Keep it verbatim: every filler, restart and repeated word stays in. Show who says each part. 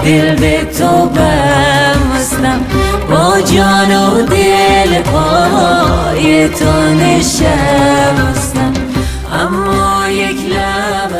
Speaker 1: دل به تو بستم، با جان و دل پای تو نشستم، اما یک لب